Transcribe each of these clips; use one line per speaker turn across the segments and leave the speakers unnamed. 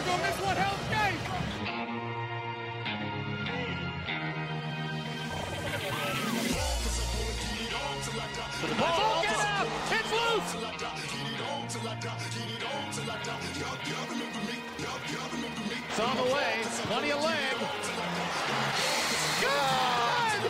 gonna miss one hell of a game. The ball, get out! It's loose! It's on the way. Plenty of leg. Good!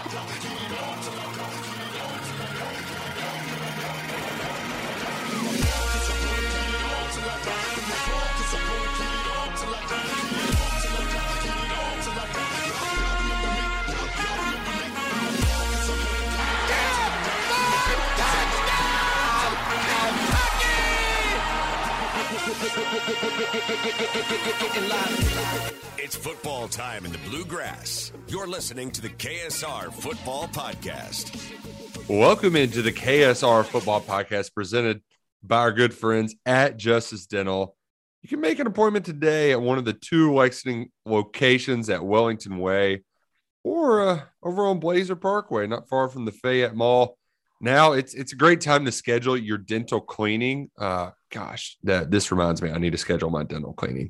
It's football time in the Bluegrass. You're listening to the KSR Football Podcast.
Welcome into the KSR Football Podcast presented by our good friends at Justice Dental. You can make an appointment today at one of the two Lexington locations at Wellington Way or over on Blazer Parkway, not far from the Fayette Mall. Now it's a great time to schedule your dental cleaning. This reminds me, I need to schedule my dental cleaning.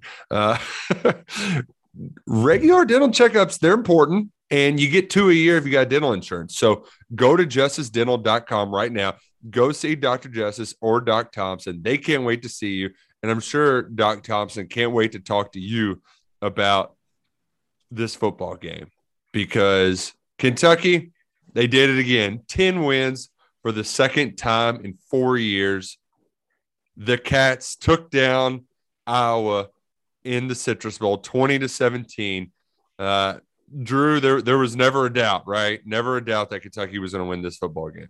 Regular dental checkups, they're important, and you get 2 a year if you got dental insurance. So go to justicedental.com right now. Go see Dr. Justice or Doc Thompson. They can't wait to see you, and I'm sure Doc Thompson can't wait to talk to you about this football game because Kentucky, they did it again. 10 wins for the second time in 4 years. The Cats took down Iowa in the Citrus Bowl, 20-17. Drew, there was never a doubt, right? Never a doubt that Kentucky was going to win this football game.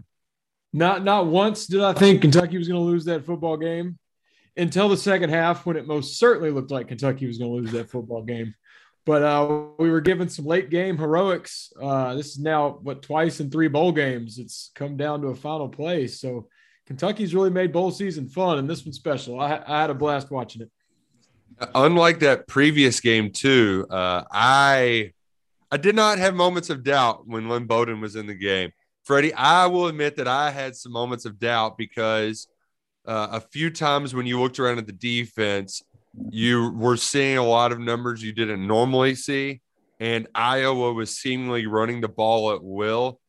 Not once did I think Kentucky was going to lose that football game until the second half when it most certainly looked like Kentucky was going to lose that football game. But we were given some late game heroics. This is now, twice in 3 bowl games. It's come down to a final place. So Kentucky's really made bowl season fun, and this one's special. I had a blast watching it.
Unlike that previous game, too, I did not have moments of doubt when Lynn Bowden was in the game. Freddie, I will admit that I had some moments of doubt because a few times when you looked around at the defense, you were seeing a lot of numbers you didn't normally see, and Iowa was seemingly running the ball at will.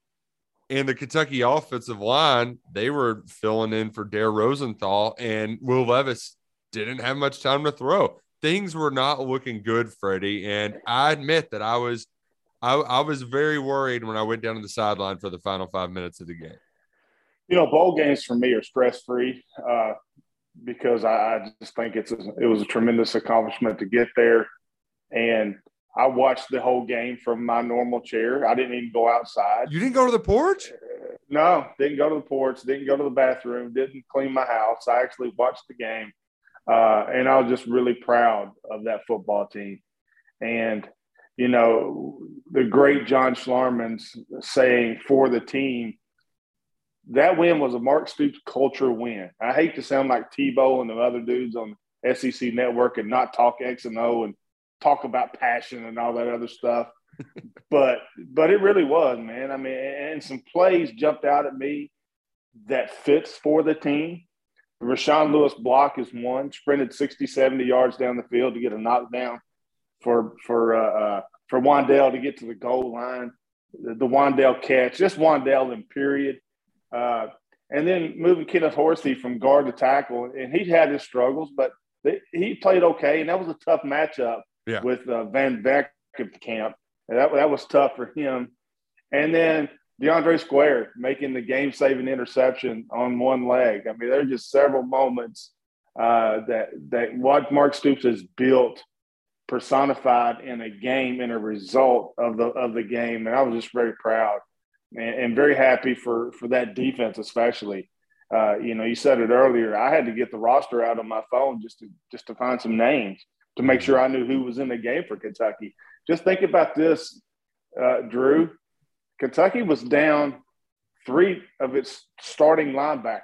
And the Kentucky offensive line, they were filling in for Dare Rosenthal, and Will Levis didn't have much time to throw. Things were not looking good, Freddie, and I admit that I was very worried when I went down to the sideline for the final 5 minutes of the game.
You know, bowl games for me are stress-free because I just think it was a tremendous accomplishment to get there. And I watched the whole game from my normal chair. I didn't even go outside.
You didn't go to the porch?
No, didn't go to the porch, didn't go to the bathroom, didn't clean my house. I actually watched the game. And I was just really proud of that football team. And, you know, the great John Schlarman's saying for the team, that win was a Mark Stoops culture win. I hate to sound like Tebow and the other dudes on SEC Network and not talk X and O and talk about passion and all that other stuff. but it really was, man. I mean, and some plays jumped out at me that fits for the team. Rashawn Lewis block is one, sprinted 60, 70 yards down the field to get a knockdown for Wan'Dale to get to the goal line. The Wan'Dale catch, just Wan'Dale in period. And then moving Kenneth Horsey from guard to tackle, and he had his struggles, but he played okay, and that was a tough matchup with Van Camp. That was tough for him. And then DeAndre Square making the game-saving interception on one leg. I mean, there are just several moments that what Mark Stoops has built, personified in a game, in a result of the game, and I was just very proud and very happy for that defense, especially. You know, you said it earlier. I had to get the roster out on my phone just to find some names to make sure I knew who was in the game for Kentucky. Just think about this, Drew. Kentucky was down 4 of its starting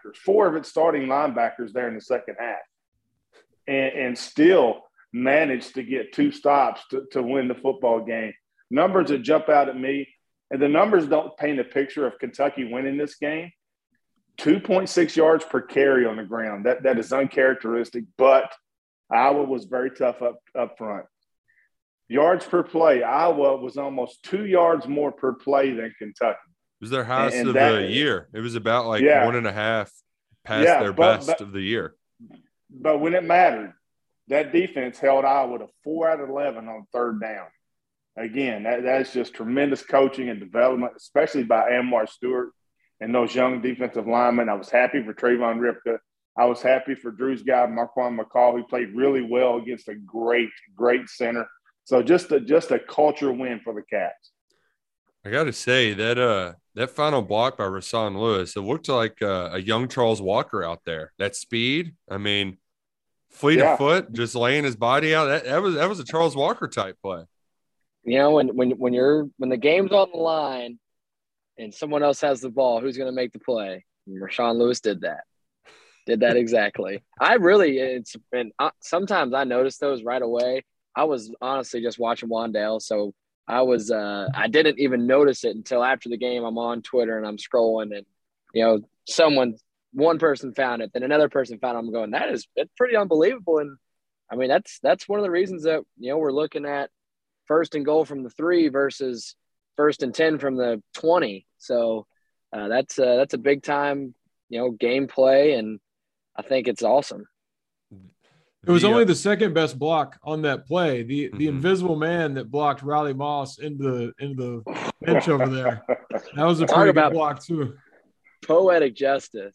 linebackers there in the second half, and still managed to get 2 stops to win the football game. Numbers that jump out at me, and the numbers don't paint a picture of Kentucky winning this game. 2.6 yards per carry on the ground. That is uncharacteristic, but Iowa was very tough up front. Yards per play, Iowa was almost 2 yards more per play than Kentucky.
It was their highest
And
of
that,
the year. It was about like
yeah.
1.5 past their best of the year.
But when it mattered, that defense held Iowa to 4 out of 11 on third down. Again, that's just tremendous coaching and development, especially by Anwar Stewart and those young defensive linemen. I was happy for Trayvon Ripka. I was happy for Drew's guy, Marquand McCall, who played really well against a great, great center. So just a culture win for the Cats.
I got to say that final block by Rashawn Lewis, it looked like a young Charles Walker out there. That speed, I mean, fleet of foot, just laying his body out. That was a Charles Walker type play.
You know, when the game's on the line and someone else has the ball, who's going to make the play? And Rashawn Lewis did that exactly. Sometimes I notice those right away. I was honestly just watching Wan'Dale, so I didn't even notice it until after the game. I'm on Twitter and I'm scrolling, and you know, one person found it, then another person found it. I'm going, that's pretty unbelievable. And I mean, that's one of the reasons that, you know, we're looking at 1st and goal from the 3 versus 1st and 10 from the 20. So that's a big time, you know, gameplay, and I think it's awesome.
It was only the second best block on that play. The invisible man that blocked Riley Moss into the bench over there. That was a pretty good block too.
Poetic justice.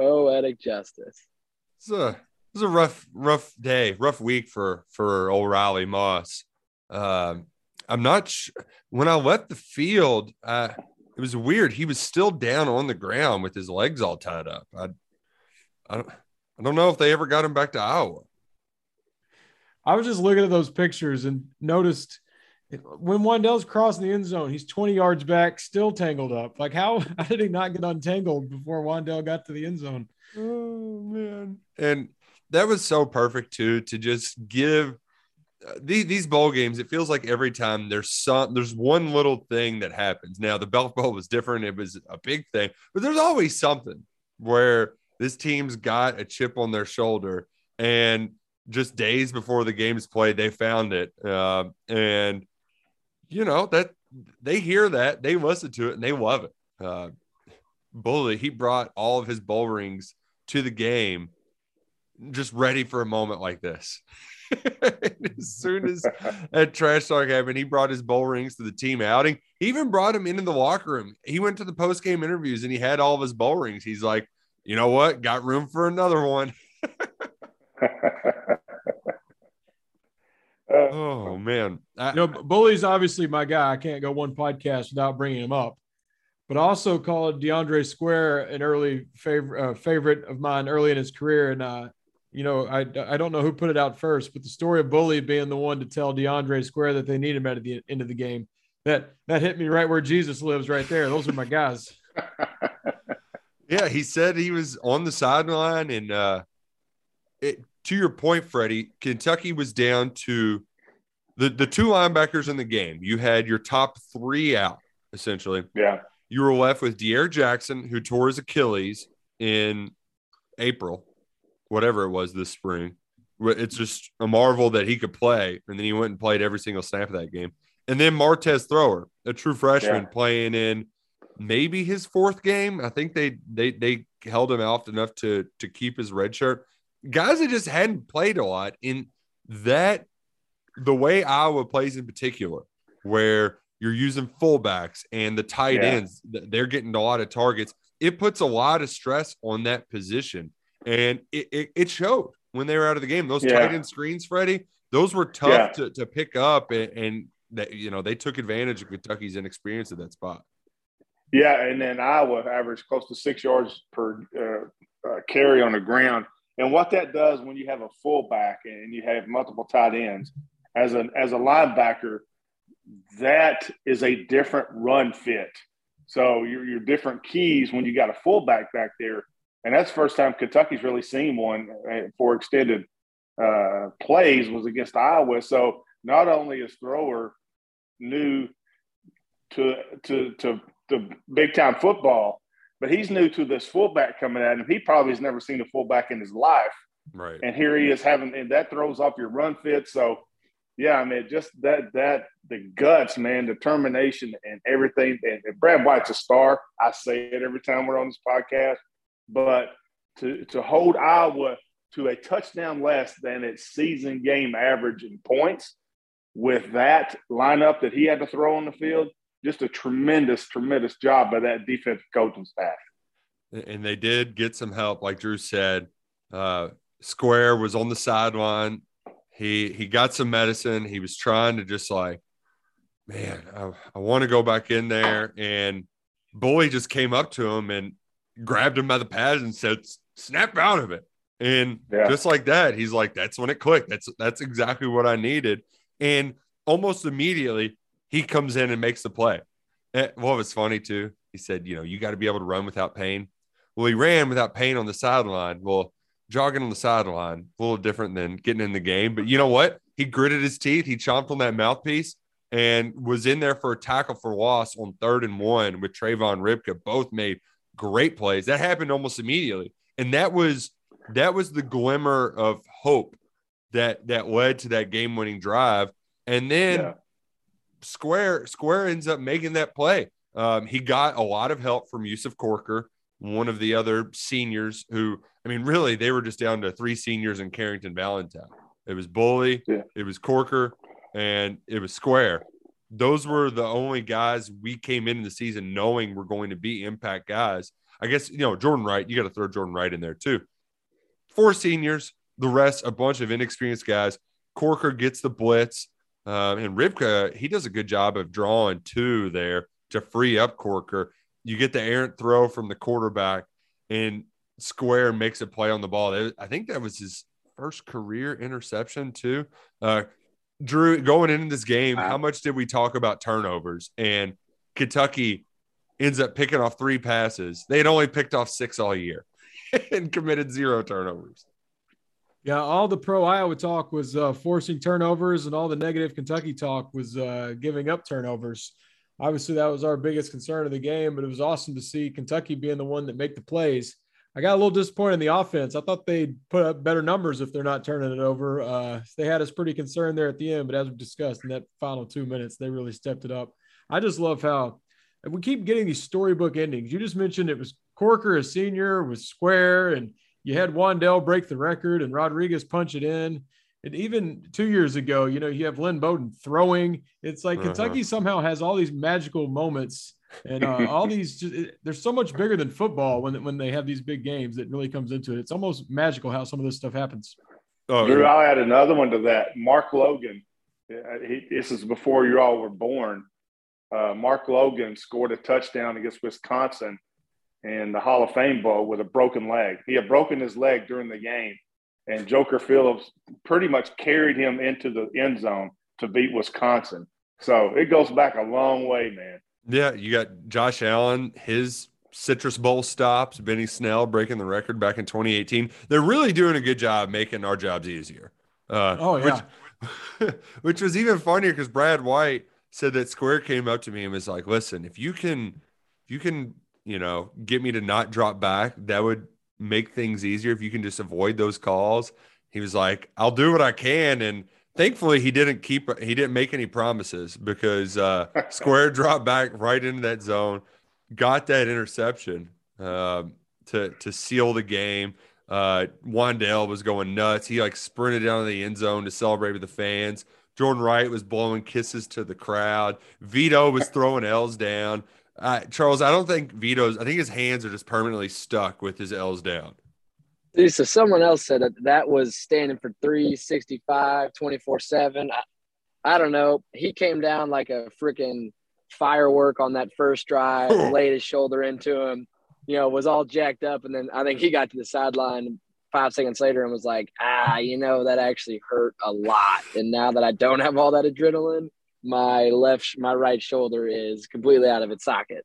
It's a rough day, rough week for old Riley Moss. I'm not when I left the field, it was weird. He was still down on the ground with his legs all tied up. I don't know if they ever got him back to Iowa.
I was just looking at those pictures and noticed when Wan'Dale's crossing the end zone, he's 20 yards back, still tangled up. Like, how did he not get untangled before Wan'Dale got to the end zone?
Oh, man. And that was so perfect, too, to just give these bowl games. It feels like every time there's one little thing that happens. Now, the Belk Bowl was different. It was a big thing. But there's always something where this team's got a chip on their shoulder, and just days before the game's played, they found it. And, you know, that they hear that, they listen to it, and they love it. Bully, he brought all of his bowl rings to the game just ready for a moment like this. As soon as that trash talk happened, he brought his bowl rings to the team outing. He even brought them into the locker room. He went to the post-game interviews, and he had all of his bowl rings. He's like, you know what? Got room for another one. Oh, man.
Bully's obviously my guy. I can't go one podcast without bringing him up. But I also called DeAndre Square an early favorite of mine early in his career. And, you know, I don't know who put it out first, but the story of Bully being the one to tell DeAndre Square that they need him at the end of the game, that hit me right where Jesus lives right there. Those are my guys.
Yeah, he said he was on the sideline, and to your point, Freddie, Kentucky was down to the 2 linebackers in the game. You had your top 3 out, essentially.
Yeah.
You were left with De'Aaron Jackson, who tore his Achilles in April, whatever it was this spring. It's just a marvel that he could play, and then he went and played every single snap of that game. And then Martez Thrower, a true freshman, playing in maybe his 4th game. I think they held him out enough to keep his red shirt. Guys that just hadn't played a lot in that, the way Iowa plays in particular, where you're using fullbacks and the tight ends, they're getting a lot of targets. It puts a lot of stress on that position. And it showed when they were out of the game. Those tight end screens, Freddie, those were tough to pick up, and that, you know, they took advantage of Kentucky's inexperience at that spot.
Yeah, and then Iowa averaged close to 6 yards per carry on the ground. And what that does when you have a fullback and you have multiple tight ends, as a linebacker, that is a different run fit. So your different keys when you got a fullback back there, and that's the first time Kentucky's really seen one for extended plays was against Iowa. So not only is Thrower new to big time football, but he's new to this fullback coming at him. He probably has never seen a fullback in his life.
Right.
And here he is and that throws off your run fit. So, yeah, I mean, just that the guts, man, determination and everything. And Brad White's a star. I say it every time we're on this podcast. But to hold Iowa to a touchdown less than its season game average in points with that lineup that he had to throw on the field, just a tremendous, tremendous job by that defensive coaching staff.
And they did get some help, like Drew said. Square was on the sideline. He got some medicine. He was trying to just like, man, I want to go back in there. And Bully just came up to him and grabbed him by the pads and said, snap out of it. And just like that, he's like, that's when it clicked. That's exactly what I needed. And almost immediately, he comes in and makes the play. What was funny, too, he said, you got to be able to run without pain. Well, he ran without pain on the sideline. Well, jogging on the sideline, a little different than getting in the game. But you know what? He gritted his teeth. He chomped on that mouthpiece and was in there for a tackle for loss on 3rd and 1 with Trayvon Ripka. Both made great plays. That happened almost immediately. And that was the glimmer of hope that led to that game-winning drive. And then Square ends up making that play. He got a lot of help from Yusuf Corker, one of the other seniors who, I mean, really, they were just down to 3 seniors in Carrington Valentine. It was Bully, it was Corker, and it was Square. Those were the only guys we came into the season knowing were going to be impact guys. I guess, Jordan Wright, you got to throw Jordan Wright in there too. 4 seniors, the rest, a bunch of inexperienced guys. Corker gets the blitz, and Ripka, he does a good job of drawing 2 there to free up Corker. You get the errant throw from the quarterback, and Square makes a play on the ball. I think that was his first career interception too. Drew, going into this game, how much did we talk about turnovers? And Kentucky ends up picking off 3 passes. They had only picked off 6 all year and committed 0 turnovers.
Yeah, all the pro Iowa talk was forcing turnovers, and all the negative Kentucky talk was giving up turnovers. Obviously, that was our biggest concern of the game, but it was awesome to see Kentucky being the one that make the plays. I got a little disappointed in the offense. I thought they'd put up better numbers if they're not turning it over. They had us pretty concerned there at the end, but as we discussed in that final 2 minutes, they really stepped it up. I just love how we keep getting these storybook endings. You just mentioned it was Corker, a senior, with Square, and you had Wandell break the record and Rodriguez punch it in. And even 2 years ago, you have Lynn Bowden throwing. It's like Kentucky somehow has all these magical moments and all these. They're so much bigger than football when they have these big games that really comes into it. It's almost magical how some of this stuff happens.
Drew, I'll add another one to that. Mark Logan. This is before you all were born. Mark Logan scored a touchdown against Wisconsin in the Hall of Fame Bowl with a broken leg. He had broken his leg during the game. And Joker Phillips pretty much carried him into the end zone to beat Wisconsin. So it goes back a long way, man.
Yeah, you got Josh Allen, his Citrus Bowl stops, Benny Snell breaking the record back in 2018. They're really doing a good job making our jobs easier. Which was even funnier because Brad White said that Square came up to me and was like, listen, if you can, get me to not drop back, that would make things easier if you can just avoid those calls. He was like, I'll do what I can. And thankfully he didn't make any promises because Square dropped back right into that zone, got that interception to seal the game. Wandell was going nuts. He sprinted down to the end zone to celebrate with the fans. Jordan Wright was blowing kisses to the crowd. Vito was throwing L's down. Charles, I think his hands are just permanently stuck with his L's down.
So someone else said that was standing for 365, 24/7. I don't know. He came down like a freaking firework on that first drive, laid his shoulder into him, was all jacked up. And then I think he got to the sideline 5 seconds later and was like, that actually hurt a lot. And now that I don't have all that adrenaline, my right shoulder is completely out of its socket.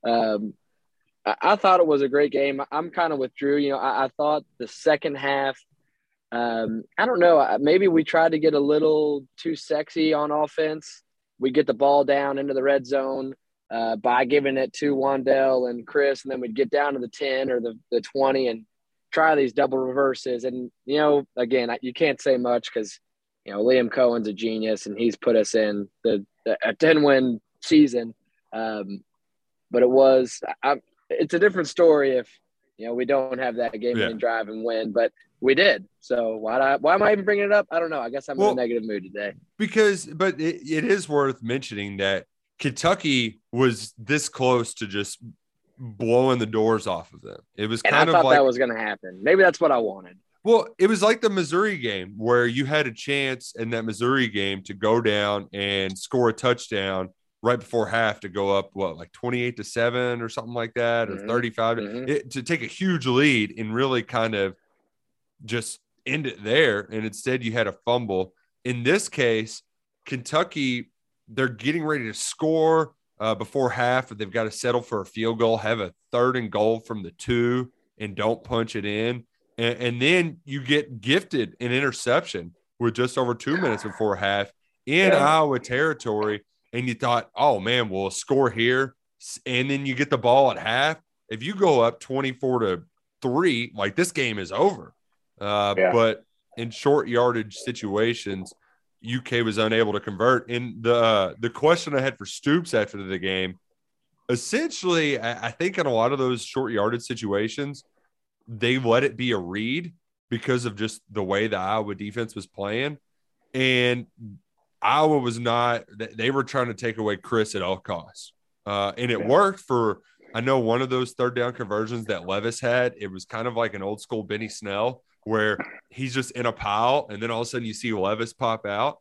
I thought it was a great game. I'm kind of with Drew. I thought the second half, I don't know, maybe we tried to get a little too sexy on offense. We get the ball down into the red zone by giving it to Wandell and Chris, and then we'd get down to the 10 or the 20 and try these double reverses. And, again, you can't say much because, Liam Cohen's a genius and he's put us in a 10-win season. But it's a different story if, we don't have that game-winning drive and win, but we did. So why am I even bringing it up? I don't know. I guess I'm in a negative mood today.
But it is worth mentioning that Kentucky was this close to just blowing the doors off of them. It was kind of like – I thought
that was going to happen. Maybe that's what I wanted.
Well, it was like the Missouri game where you had a chance in that Missouri game to go down and score a touchdown right before half to go up, like 28-7 or something like that, or 35 to take a huge lead and really kind of just end it there. And instead you had a fumble. In this case, Kentucky, they're getting ready to score before half, but they've got to settle for a field goal, have a 3rd and goal from the 2 and don't punch it in. And then you get gifted an interception with just over 2 minutes before half in Iowa territory. And you thought, oh, man, we'll score here. And then you get the ball at half. If you go up 24-3, like this game is over. But in short yardage situations, UK was unable to convert. And the question I had for Stoops after the game, essentially, I think in a lot of those short yardage situations, they let it be a read because of just the way the Iowa defense was playing. And Iowa was not – they were trying to take away Chris at all costs. And it worked for – I know one of those 3rd down conversions that Levis had, it was kind of like an old school Benny Snell where he's just in a pile and then all of a sudden you see Levis pop out.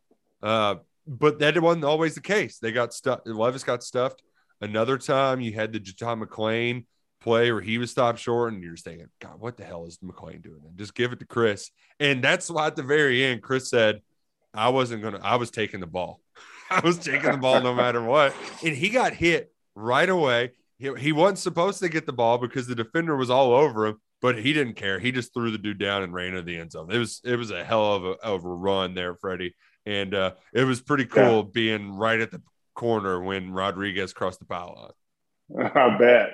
But that wasn't always the case. They got stuffed. Levis got stuffed. Another time you had the John McClain play where he was stopped short and you're just thinking, God, what the hell is McClain doing? Just give it to Chris. And that's why at the very end, Chris said, I was taking the ball. I was taking the ball no matter what. And he got hit right away. He wasn't supposed to get the ball because the defender was all over him, but he didn't care. He just threw the dude down and ran into the end zone. It was a hell of a run there, Freddie. And it was pretty cool being right at the corner when Rodriguez crossed the foul line.
I bet.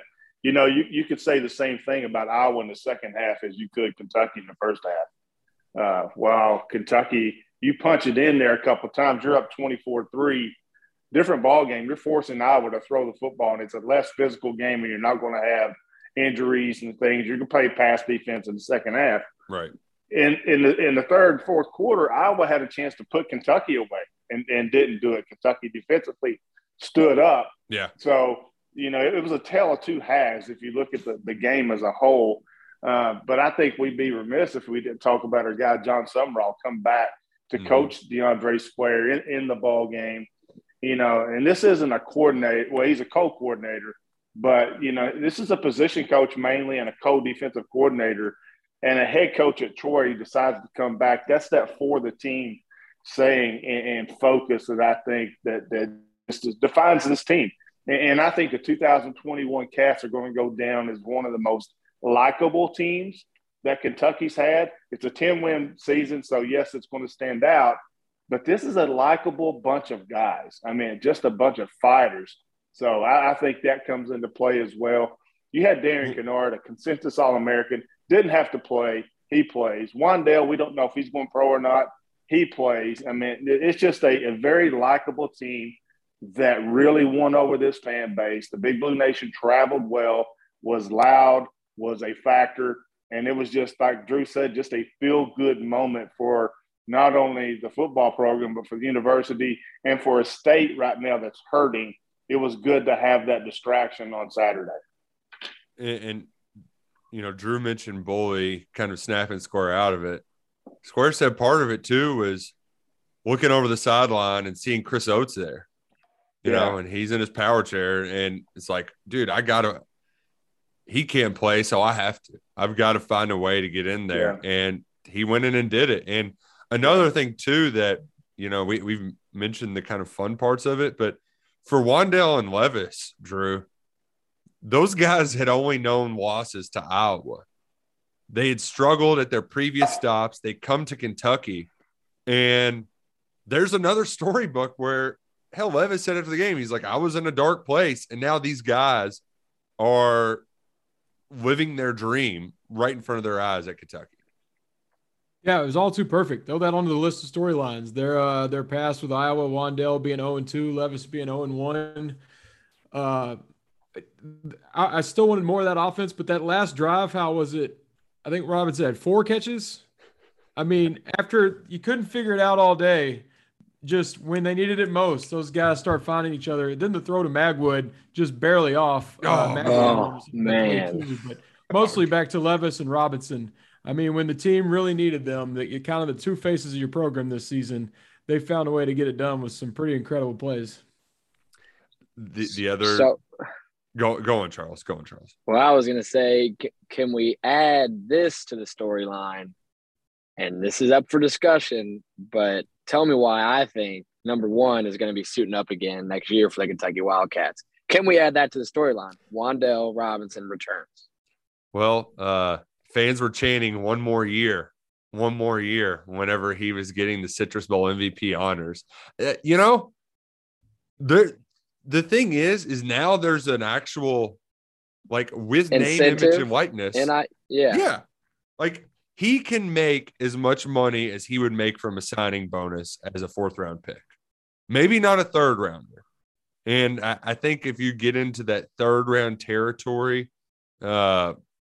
You could say the same thing about Iowa in the second half as you could Kentucky in the first half. While Kentucky, you punch it in there a couple of times, you're up 24-3, different ball game. You're forcing Iowa to throw the football, and it's a less physical game, and you're not going to have injuries and things. You're going to play pass defense in the second half.
Right.
In the third and fourth quarter, Iowa had a chance to put Kentucky away and didn't do it. Kentucky defensively stood up.
Yeah.
So, it was a tale of two halves if you look at the game as a whole. But I think we'd be remiss if we didn't talk about our guy, John Sumrall, come back to coach DeAndre Square in the ball game. And this isn't a coordinator. Well, he's a co-coordinator. But, this is a position coach mainly and a co-defensive coordinator. And a head coach at Troy decides to come back. That's that for the team saying and focus that I think that defines this team. And I think the 2021 Cats are going to go down as one of the most likable teams that Kentucky's had. It's a 10-win season, so, yes, it's going to stand out. But this is a likable bunch of guys. I mean, just a bunch of fighters. So I think that comes into play as well. You had Darian Kennard, a consensus All-American, didn't have to play. He plays. Wandale, we don't know if he's going pro or not. He plays. I mean, it's just a very likable team that really won over this fan base. The Big Blue Nation traveled well, was loud, was a factor. And it was just, like Drew said, just a feel-good moment for not only the football program, but for the university and for a state right now that's hurting. It was good to have that distraction on Saturday.
And Drew mentioned Bully kind of snapping Square out of it. Square said part of it, too, was looking over the sideline and seeing Chris Oates there. You know, and he's in his power chair, and it's like, dude, he can't play, so I have to. I've got to find a way to get in there. Yeah. And he went in and did it. And another thing, too, that, we've mentioned the kind of fun parts of it, but for Wandale and Levis, Drew, those guys had only known losses to Iowa. They had struggled at their previous stops. They come to Kentucky, and there's another storybook where, hell, Levis said after the game, he's like, I was in a dark place, and now these guys are living their dream right in front of their eyes at Kentucky.
Yeah, it was all too perfect. Throw that onto the list of storylines. Their pass with Iowa, Wandale being 0-2, Levis being 0-1. I still wanted more of that offense, but that last drive, how was it? I think Robinson had 4 catches. I mean, after you couldn't figure it out all day, just when they needed it most, those guys start finding each other. Then the throw to Magwood just barely off.
Man.
But mostly back to Levis and Robinson. I mean, when the team really needed them, you're kind of the two faces of your program this season, they found a way to get it done with some pretty incredible plays.
The other go on, Charles. Go on, Charles.
Well, I was going to say, can we add this to the storyline? And this is up for discussion, but tell me why I think number 1 is going to be suiting up again next year for the Kentucky Wildcats. Can we add that to the storyline? Wandale Robinson returns.
Well, fans were chanting one more year whenever he was getting the Citrus Bowl MVP honors. The thing is now there's an actual, like, with
incentive,
name, image, and likeness.
Yeah.
Like, he can make as much money as he would make from a signing bonus as a 4th-round pick. Maybe not a 3rd rounder. And I think if you get into that 3rd-round territory, you're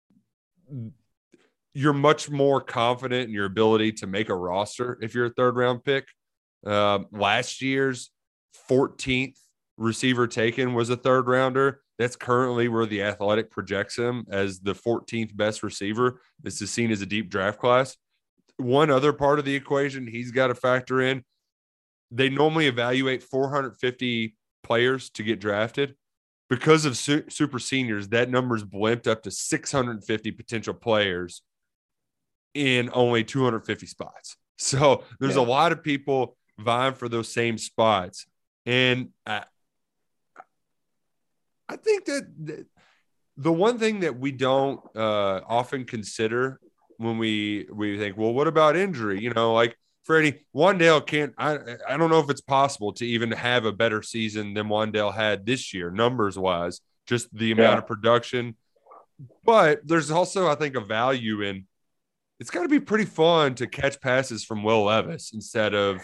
much more confident in your ability to make a roster if you're a 3rd-round pick. Last year's 14th receiver taken was a 3rd-rounder. That's currently where The Athletic projects him, as the 14th best receiver. This is seen as a deep draft class. One other part of the equation he's got to factor in, they normally evaluate 450 players to get drafted. Because of super seniors, that number's blimped up to 650 potential players in only 250 spots. So there's a lot of people vying for those same spots. And I think that the one thing that we don't often consider when we think, well, what about injury? Like Freddie, Wandale can't – I don't know if it's possible to even have a better season than Wandale had this year, numbers-wise, just the amount of production. But there's also, I think, a value in – it's got to be pretty fun to catch passes from Will Levis instead of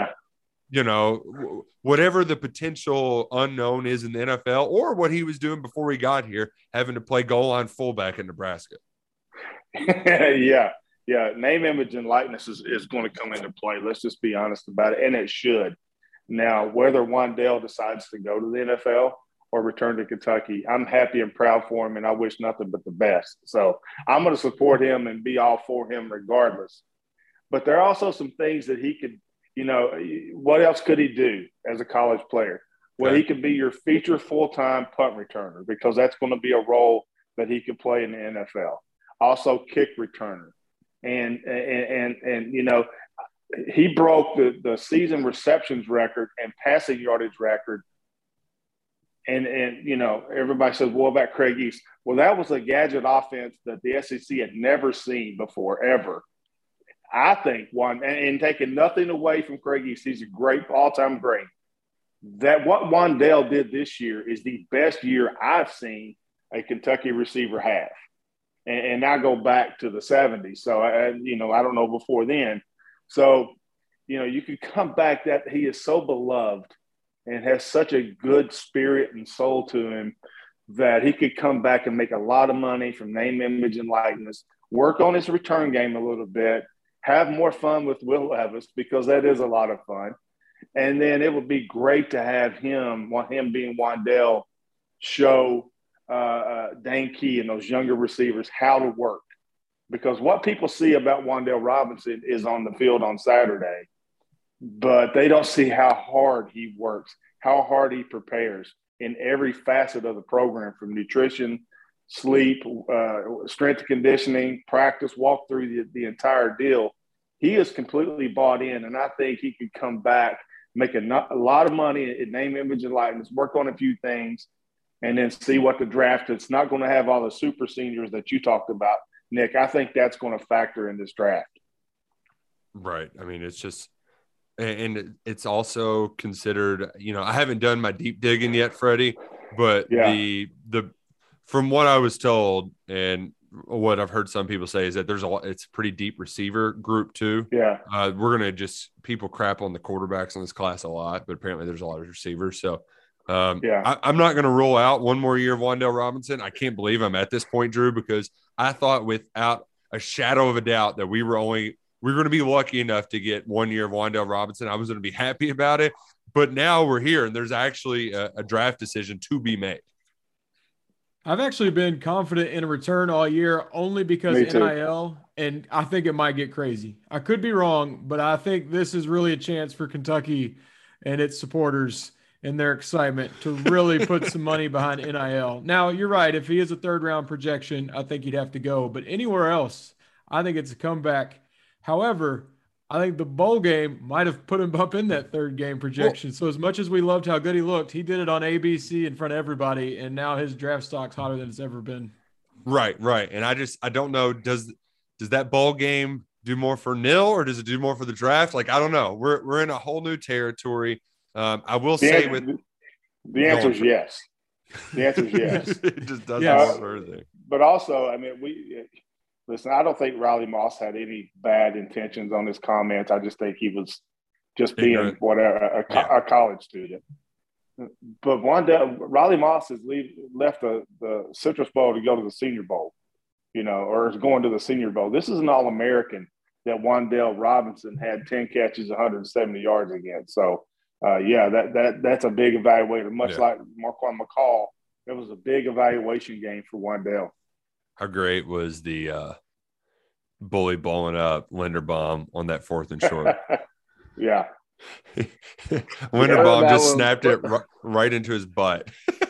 whatever the potential unknown is in the NFL, or what he was doing before he got here, having to play goal line fullback in Nebraska.
Yeah. Name, image, and likeness is going to come into play. Let's just be honest about it. And it should. Now, whether Wandale decides to go to the NFL or return to Kentucky, I'm happy and proud for him, and I wish nothing but the best. So I'm going to support him and be all for him regardless. But there are also some things that he could, what else could he do as a college player? Well, he could be your feature full-time punt returner, because that's going to be a role that he could play in the NFL. Also, kick returner. And he broke the season receptions record and passing yardage record. And everybody says, well, about Craig East? Well, that was a gadget offense that the SEC had never seen before, ever. I think and taking nothing away from Craig East, he's a great, all-time great. That what Wandale did this year is the best year I've seen a Kentucky receiver have. And I go back to the 70s. So, I don't know before then. So, you could come back that he is so beloved and has such a good spirit and soul to him that he could come back and make a lot of money from name, image, and likeness, work on his return game a little bit, have more fun with Will Levis, because that is a lot of fun. And then it would be great to have him being Wandale, show Dane Key and those younger receivers how to work. Because what people see about Wandale Robinson is on the field on Saturday, but they don't see how hard he works, how hard he prepares in every facet of the program, from nutrition, sleep, strength and conditioning, practice, walk through the entire deal. He is completely bought in, and I think he could come back, make a lot of money in name, image, and likeness, work on a few things, and then see what the draft – it's not going to have all the super seniors that you talked about, Nick. I think that's going to factor in this draft.
Right. I mean, it's just – and it's also considered – I haven't done my deep digging yet, Freddie, but the from what I was told and what I've heard some people say is that it's a pretty deep receiver group too.
Yeah.
We're going to people crap on the quarterbacks in this class a lot, but apparently there's a lot of receivers. So I'm not going to rule out one more year of Wan'Dale Robinson. I can't believe I'm at this point, Drew, because I thought without a shadow of a doubt that we were going to be lucky enough to get 1 year of Wan'Dale Robinson. I was going to be happy about it, but now we're here and there's actually a draft decision to be made.
I've actually been confident in a return all year only because NIL, and I think it might get crazy. I could be wrong, but I think this is really a chance for Kentucky and its supporters and their excitement to really put some money behind NIL. Now, you're right. If he is a third-round projection, I think he'd have to go. But anywhere else, I think it's a comeback. However, I think the bowl game might have put him up in that third game projection. So as much as we loved how good he looked, he did it on ABC in front of everybody, and now his draft stock's hotter than it's ever been.
Right. And I don't know, does that bowl game do more for NIL or does it do more for the draft? Like, I don't know. We're in a whole new territory. I will say
the answer is yes. The answer is yes.
It just doesn't work for everything.
But also, I mean, listen, I don't think Riley Moss had any bad intentions on his comments. I just think he was just being a college student. But Riley Moss has left the Citrus Bowl to go to the Senior Bowl, or is going to the Senior Bowl. This is an All-American that Wan'Dale Robinson had 10 catches, 170 yards against. So, that's a big evaluator. Much like Marquand McCall, it was a big evaluation game for Wan'Dale.
How great was the bully bowling up Linderbaum on that 4th and short?
Yeah.
Linderbaum just snapped it right into his butt.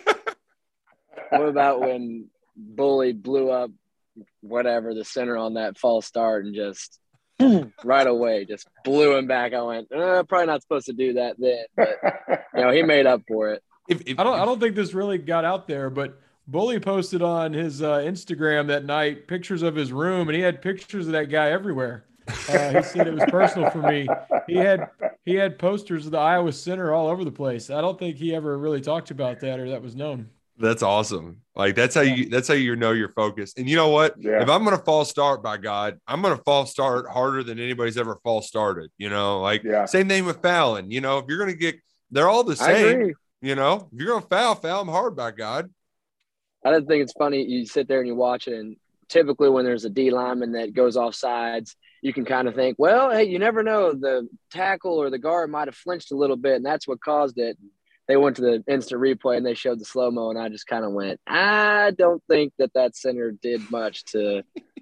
What about when Bully blew up the center on that false start and just right away just blew him back? I went, probably not supposed to do that then, but he made up for it.
I don't think this really got out there, but Bully posted on his Instagram that night pictures of his room, and he had pictures of that guy everywhere. He said it was personal for me. He had posters of the Iowa Center all over the place. I don't think he ever really talked about that or that was known.
That's awesome. Like that's how you know you're focused. And you know what?
Yeah.
If I'm going to false start, by God, I'm going to false start harder than anybody's ever false started. Same thing with fouling. If you're going to they're all the same. If you're going to foul them hard, by God.
I don't think it's funny. You sit there and you watch it, and typically when there's a D lineman that goes off sides, you can kind of think, well, hey, you never know. The tackle or the guard might have flinched a little bit, and that's what caused it. They went to the instant replay, and they showed the slow-mo, and I just kind of went, I don't think that center did much to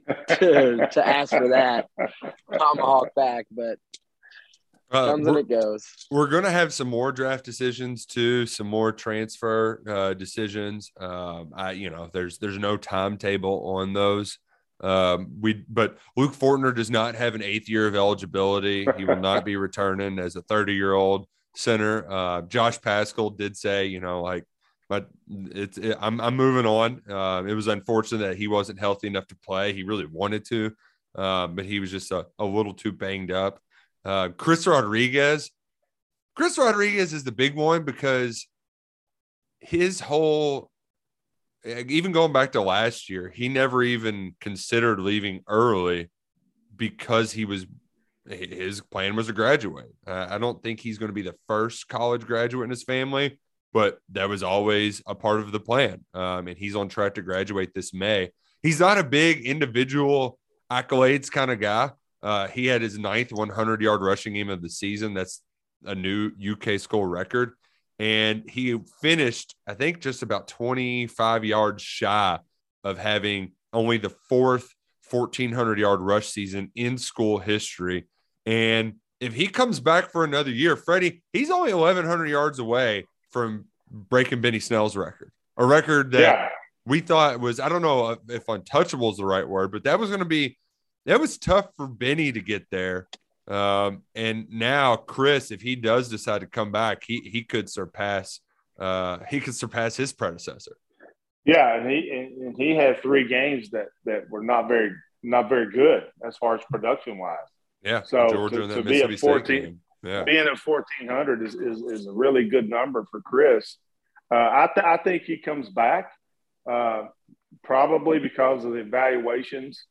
ask for that tomahawk back, but comes and it goes.
We're going to have some more draft decisions too, some more transfer decisions. There's no timetable on those. But Luke Fortner does not have an 8th year of eligibility. He will not be returning as a 30-year-old center. Josh Paschal did say, but I'm moving on. It was unfortunate that he wasn't healthy enough to play. He really wanted to, but he was just a little too banged up. Chris Rodriguez is the big one because his whole, even going back to last year, he never even considered leaving early because his plan was to graduate. I don't think he's going to be the first college graduate in his family, but that was always a part of the plan. And he's on track to graduate this May. He's not a big individual accolades kind of guy. He had his 9th 100-yard rushing game of the season. That's a new UK school record. And he finished, I think, just about 25 yards shy of having only the 4th 1,400-yard rush season in school history. And if he comes back for another year, Freddie, he's only 1,100 yards away from breaking Benny Snell's record, a record that we thought was, I don't know if untouchable is the right word, but that was tough for Benny to get there. And now Chris, if he does decide to come back, he could surpass his predecessor.
Yeah, and he had 3 games that were not very good as far as production wise.
Yeah.
So
Georgia
to be at 14, being at 1,400 is a really good number for Chris. I think he comes back. probably because of the evaluations.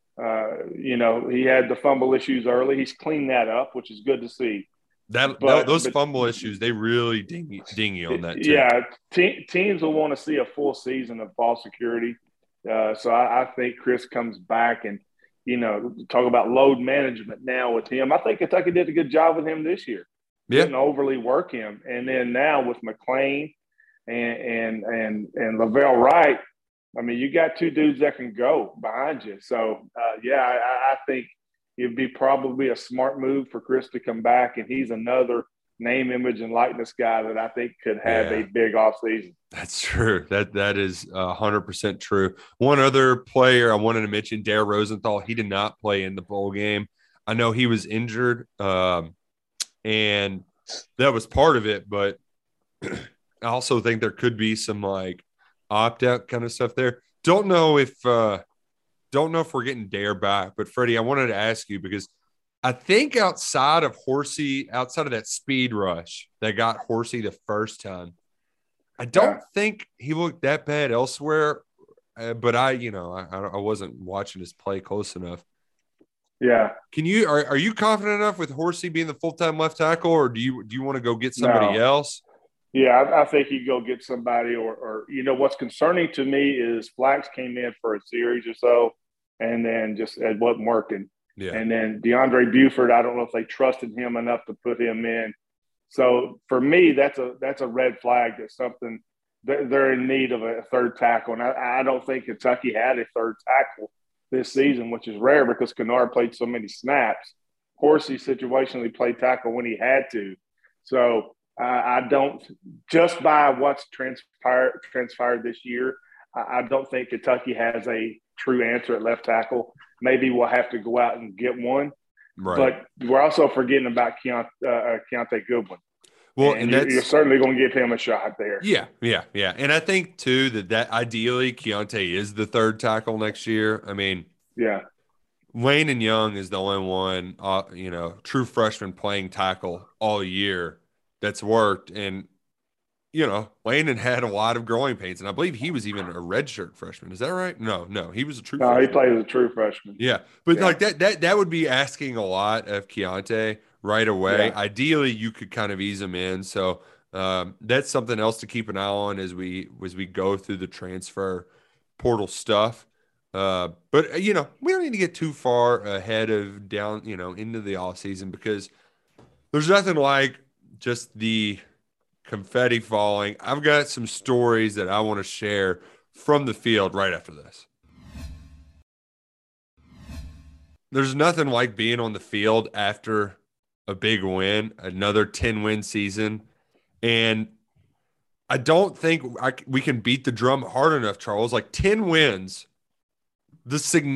He had the fumble issues early. He's cleaned that up, which is good to see.
Those fumble issues, they really ding you on that too.
Yeah, teams will want to see a full season of ball security. So I think Chris comes back and, talk about load management now with him. I think Kentucky did a good job with him this year.
Yeah.
Didn't overly work him. And then now with McClain and Lavelle Wright, I mean, you got two dudes that can go behind you. So, I think it'd be probably a smart move for Chris to come back, and he's another name, image, and likeness guy that I think could have a big offseason.
That's true. That is 100% true. One other player I wanted to mention, Dare Rosenthal. He did not play in the bowl game. I know he was injured, and that was part of it. But I also think there could be some opt-out kind of stuff there. Don't know if we're getting Dare back. But Freddie, I wanted to ask you because I think outside of that speed rush that got Horsey the first time, I don't think he looked that bad elsewhere. But I wasn't watching his play close enough.
Yeah.
Are you confident enough with Horsey being the full-time left tackle, or do you want to go get somebody else?
Yeah, I think you go get somebody, or what's concerning to me is Flax came in for a series or so, and then it wasn't working.
Yeah.
And then DeAndre Buford, I don't know if they trusted him enough to put him in. So for me, that's a red flag. That's something they're in need of a third tackle, and I don't think Kentucky had a third tackle this season, which is rare because Kennard played so many snaps. Horsey situationally played tackle when he had to. So I don't, just by what's transpired this year, I don't think Kentucky has a true answer at left tackle. Maybe we'll have to go out and get one.
Right.
But we're also forgetting about Keontae Goodwin.
Well,
and you're certainly going to give him a shot there.
Yeah. And I think, too, that ideally Keontae is the third tackle next year. I mean,
yeah,
Lane and Young is the only one, true freshman playing tackle all year that's worked. And, Landon had a lot of growing pains, and I believe he was even a redshirt freshman. Is that right? No, he was a true freshman.
No, he played as a true freshman.
Yeah, but that would be asking a lot of Keontae right away. Yeah. Ideally, you could kind of ease him in. So that's something else to keep an eye on as we go through the transfer portal stuff. But we don't need to get too far ahead of down, into the offseason, because there's nothing like just the confetti falling. I've got some stories that I want to share from the field right after this. There's nothing like being on the field after a big win, another 10-win season. And I don't think we can beat the drum hard enough, Charles. 10 wins, a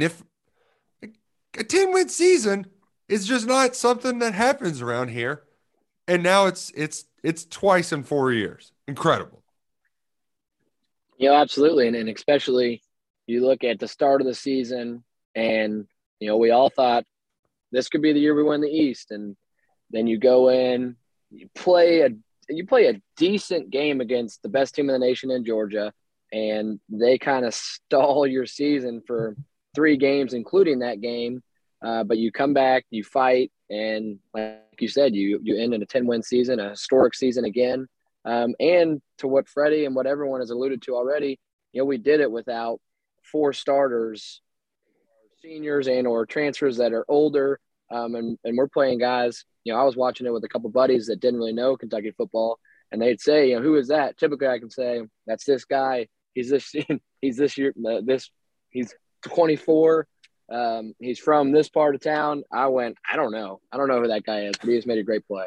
10-win season is just not something that happens around here. And now it's twice in 4 years. Incredible.
Absolutely. And especially you look at the start of the season and, we all thought this could be the year we win the East. And then you go in, you play a decent game against the best team in the nation in Georgia, and they kind of stall your season for 3 games, including that game. But you come back, you fight, and like you said, you end in a 10-win season, a historic season again. And to what Freddie and what everyone has alluded to already, we did it without 4 starters, seniors and or transfers that are older. And we're playing guys, I was watching it with a couple buddies that didn't really know Kentucky football, and they'd say, who is that? Typically I can say, that's this guy. He's this year, he's 24. He's from this part of town. I went, I don't know who that guy is, but he just made a great play.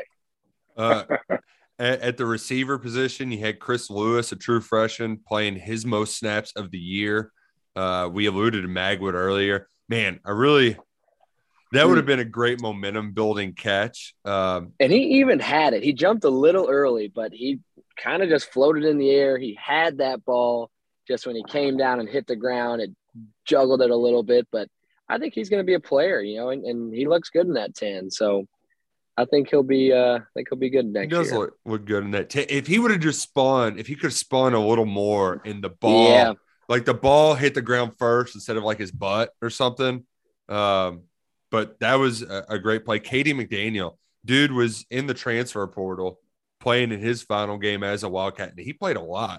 At the receiver position, you had Chris Lewis, a true freshman, playing his most snaps of the year. We alluded to Magwood earlier. Man, that would have been a great momentum building catch.
And he even had it. He jumped a little early, but he kind of just floated in the air. He had that ball just when he came down and hit the ground. It juggled it a little bit, but I think he's going to be a player, and he looks good in that 10. So I think he'll be good next year.
He does look good in that 10. If he would have just spun, if he could have spun a little more and the ball like the ball hit the ground first instead of like his butt or something. But that was a great play. Katie McDaniel, dude, was in the transfer portal playing in his final game as a Wildcat, and he played a lot.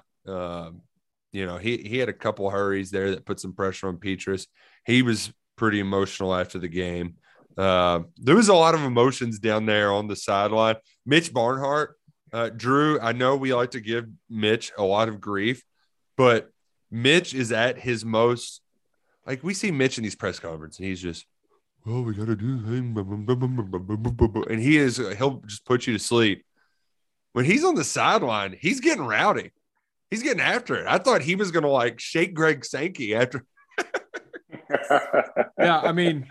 He had a couple hurries there that put some pressure on Petrus. He was pretty emotional after the game. There was a lot of emotions down there on the sideline. Mitch Barnhart, Drew, I know we like to give Mitch a lot of grief, but Mitch is at his most, like we see Mitch in these press conferences, and he's just, well, we got to do things. And he'll just put you to sleep. When he's on the sideline, he's getting rowdy. He's getting after it. I thought he was going to like shake Greg Sankey after.
Yeah, I mean,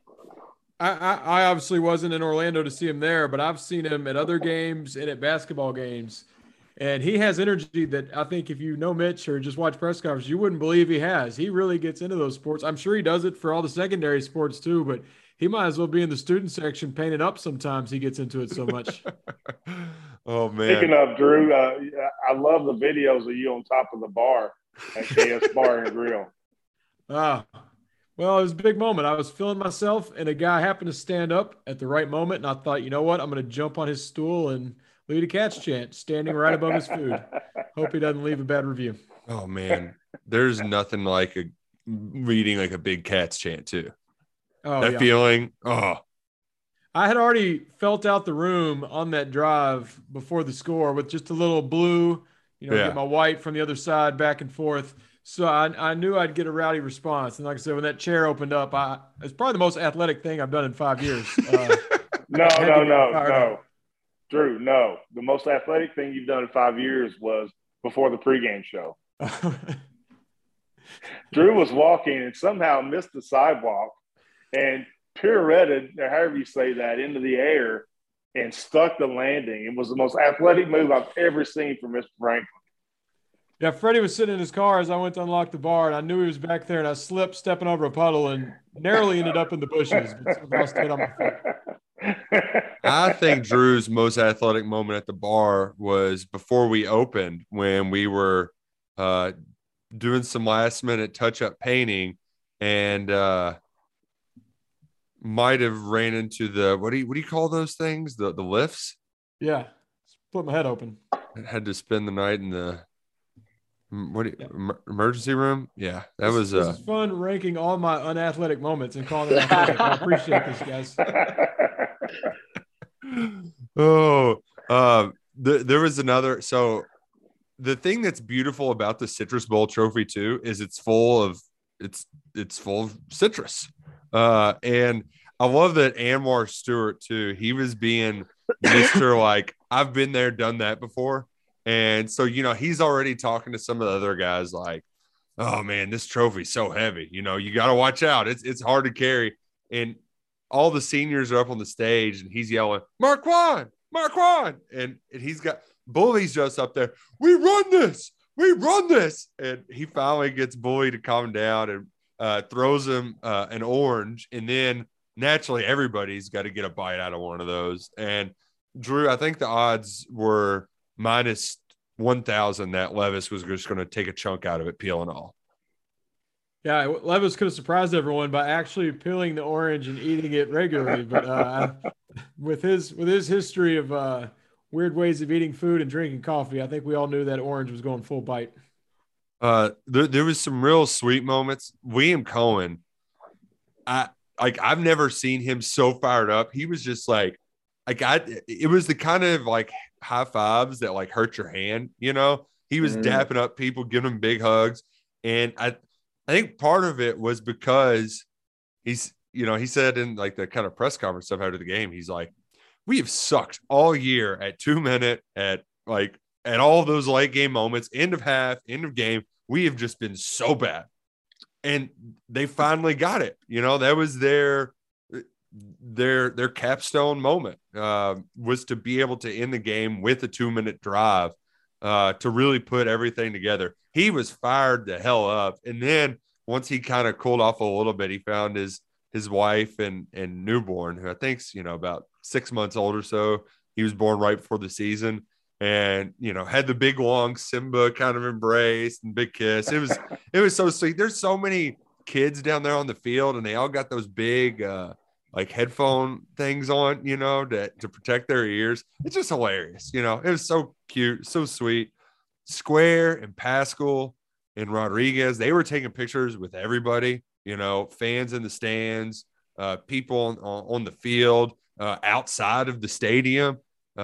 I obviously wasn't in Orlando to see him there, but I've seen him at other games and at basketball games. And he has energy that I think if you know Mitch or just watch press conferences, you wouldn't believe he has. He really gets into those sports. I'm sure he does it for all the secondary sports too, but he might as well be in the student section painted up sometimes. He gets into it so much.
Oh, man.
Speaking of, Drew, I love the videos of you on top of the bar at KS Bar and Grill.
Well, it was a big moment. I was feeling myself, and a guy happened to stand up at the right moment, and I thought, you know what? I'm going to jump on his stool and lead a catch chant, standing right above his food. Hope he doesn't leave a bad review.
Oh, man. There's nothing like reading like a big Cats chant, too.
Oh,
that
yeah.
feeling. Oh,
I had already felt out the room on that drive before the score with just a little blue, get my white from the other side back and forth. So I knew I'd get a rowdy response. And like I said, when that chair opened up, it's probably the most athletic thing I've done in 5 years.
No. Drew, no. The most athletic thing you've done in 5 years was before the pregame show. Drew was walking and somehow missed the sidewalk and pirouetted, or however you say that, into the air and stuck the landing. It was the most athletic move I've ever seen from Mr. Franklin.
Yeah, Freddie was sitting in his car as I went to unlock the bar, and I knew he was back there, and I slipped stepping over a puddle and narrowly ended up in the bushes, but somehow stayed on my foot.
I think Drew's most athletic moment at the bar was before we opened, when we were doing some last-minute touch-up painting, and might have ran into the what do you call those things? The lifts?
Yeah, split my head open.
Had to spend the night in the emergency room. Yeah, this was
fun ranking all my unathletic moments and calling them athletic. I appreciate this,
guys. There was another. So the thing that's beautiful about the Citrus Bowl trophy too is it's full of citrus. And I love that Anwar Stewart too. He was being Mr. like, I've been there, done that before. And so, he's already talking to some of the other guys like, oh man, this trophy's so heavy. You got to watch out. It's hard to carry. And all the seniors are up on the stage and he's yelling, Marquand. And he's got Bully's just up there. We run this. And he finally gets Bully to calm down and throws him an orange. And then naturally everybody's got to get a bite out of one of those. And Drew, I think the odds were minus 1,000 that Levis was just going to take a chunk out of it, peel and all.
Yeah, Levis could have surprised everyone by actually peeling the orange and eating it regularly. But with his history of weird ways of eating food and drinking coffee, I think we all knew that orange was going full bite.
There was some real sweet moments. William Cohen, I've never seen him so fired up. He was just like it was the kind of like high fives that like hurt your hand, he was dapping up people, giving them big hugs. And I think part of it was because he said in like the kind of press conference stuff after the game, he's like, we have sucked all year at 2 minute, at all those late game moments, end of half, end of game. We have just been so bad. And they finally got it. That was their capstone moment, was to be able to end the game with a 2 minute drive, to really put everything together. He was fired the hell up. And then once he kind of cooled off a little bit, he found his wife and newborn, who I think's, about 6 months old or so. He was born right before the season. and, had the big long Simba kind of embrace and big kiss. It was so sweet. There's so many kids down there on the field, and they all got those big, like headphone things on, to protect their ears. It's just hilarious. It was so cute, so sweet. Square and Pascal and Rodriguez, they were taking pictures with everybody, fans in the stands, people on the field, outside of the stadium.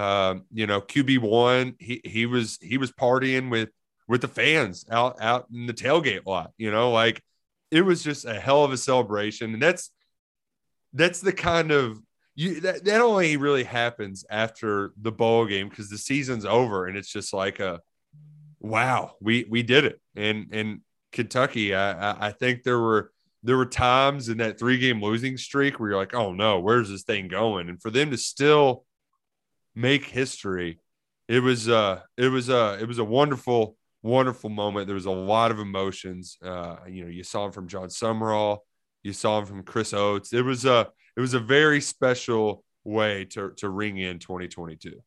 QB1, he was partying with the fans out in the tailgate lot, like it was just a hell of a celebration. And that's the kind of that only really happens after the bowl game, because the season's over and it's just like wow, we did it. And Kentucky, I think there were times in that 3-game losing streak where you're like, oh no, where's this thing going? And for them to still make history, it was a wonderful moment. There was a lot of emotions. You saw him from John Summerall, you saw him from Chris Oates. It was a very special way to ring in 2022.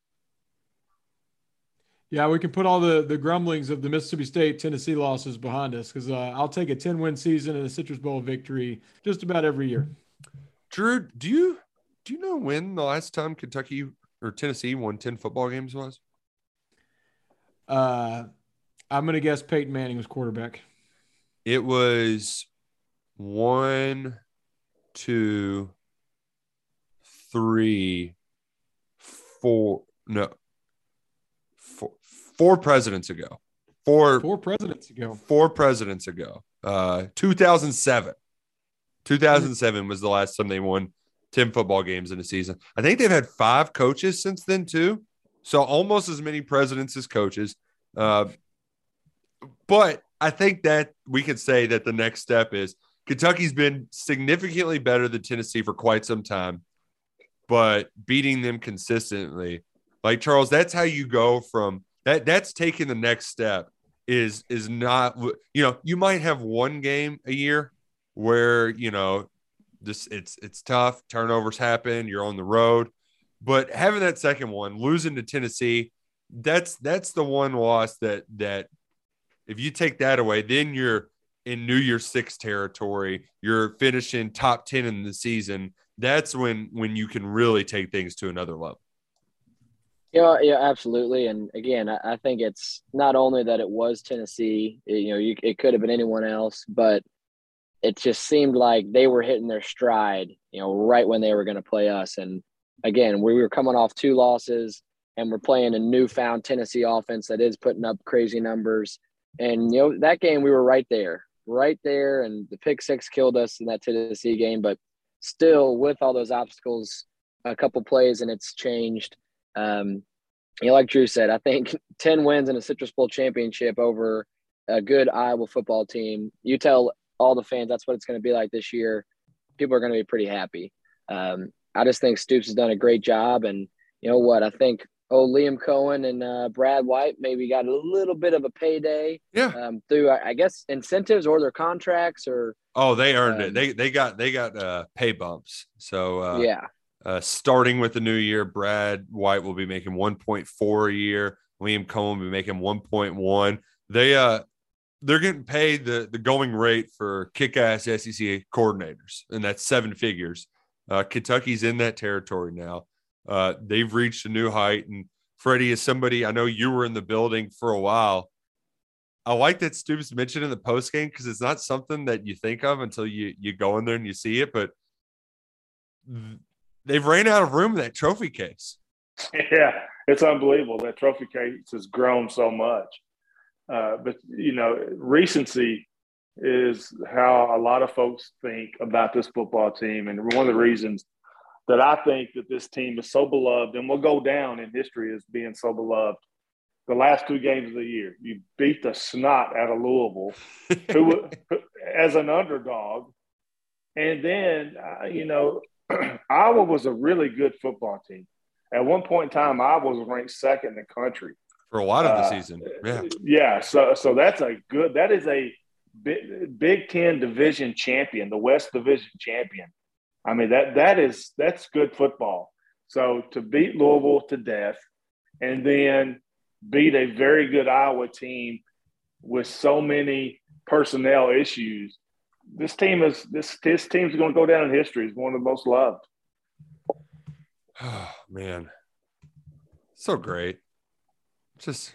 Yeah, we can put all the grumblings of the Mississippi State Tennessee losses behind us, because I'll take a 10-win season and a Citrus Bowl victory just about every year.
Drew, do you know when the last time Kentucky or Tennessee won 10 football games was?
I'm going to guess Peyton Manning was quarterback.
It was 1, 2, 3, 4. No. 4 presidents ago. 4 presidents ago. 2007. 2007 was the last time they won 10 football games in a season. I think they've had 5 coaches since then too. So almost as many presidents as coaches. But I think that we could say that the next step is Kentucky's been significantly better than Tennessee for quite some time, but beating them consistently, like Charles, that's how you go from that. That's taking the next step. Is not, you might have one game a year where it's tough, turnovers happen, you're on the road, but having that second one, losing to Tennessee, that's the one loss that if you take that away, then you're in New Year's Six territory. You're finishing top 10 in the season. That's when you can really take things to another level.
Yeah, absolutely. And again, I think it's not only that it was Tennessee, it could have been anyone else, but it just seemed like they were hitting their stride, right when they were going to play us. And again, we were coming off 2 losses, and we're playing a newfound Tennessee offense that is putting up crazy numbers. And, that game, we were right there. And the pick 6 killed us in that Tennessee game, but still with all those obstacles, a couple plays and it's changed. Like Drew said, I think 10 wins in a Citrus Bowl championship over a good Iowa football team, you tell all the fans that's what it's going to be like this year, people are going to be pretty happy. I just think Stoops has done a great job. And you know what? I think Liam Cohen and Brad White maybe got a little bit of a payday through, I guess, incentives or their contracts or. Oh,
they earned it. They got pay bumps. So starting with the new year, Brad White will be making 1.4 a year. Liam Cohen will be making 1.1. They're getting paid the going rate for kick-ass SEC coordinators, and that's 7 figures. Kentucky's in that territory now. They've reached a new height. And Freddie, is somebody, I know you were in the building for a while. I like that Stoops mentioned in the postgame, because it's not something that you think of until you go in there and you see it. But they've ran out of room in that trophy case.
Yeah, it's unbelievable. That trophy case has grown so much. But, recency is how a lot of folks think about this football team. And one of the reasons that I think that this team is so beloved and will go down in history as being so beloved, the last 2 games of the year, you beat the snot out of Louisville who as an underdog. And then, Iowa was a really good football team. At one point in time, Iowa was ranked 2nd in the country.
For a lot of the season.
Yeah. So that is a Big Ten division champion, the West Division champion. I mean, that's good football. So to beat Louisville to death and then beat a very good Iowa team with so many personnel issues. This team's going to go down in history as one of the most loved.
Oh man, so great! Just